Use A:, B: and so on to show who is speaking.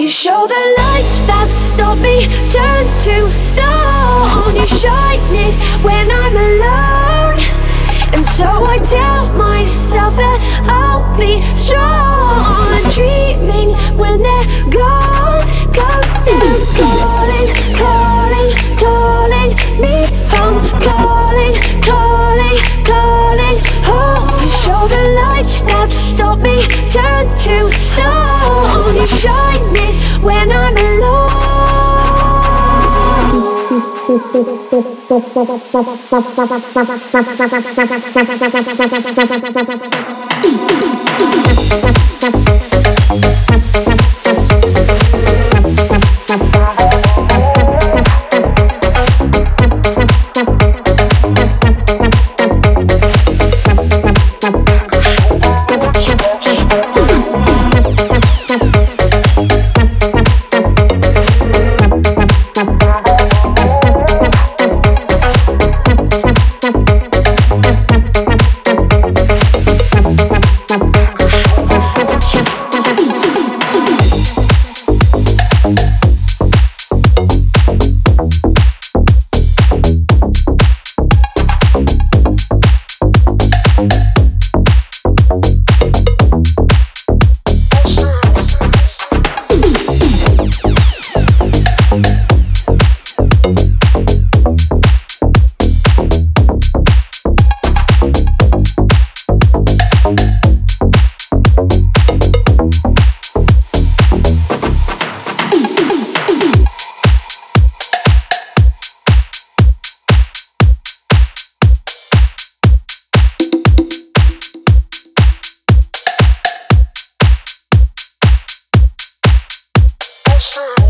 A: show the lights that stop me turn to stone. You shine it when I'm alone, and so I tell myself that I'll be strong. Dreaming when they're gone, 'cause they're calling, calling, calling me home. Calling, calling, calling home. You show the lights that stop me turn to stone. You shine it when I'm
B: Sure.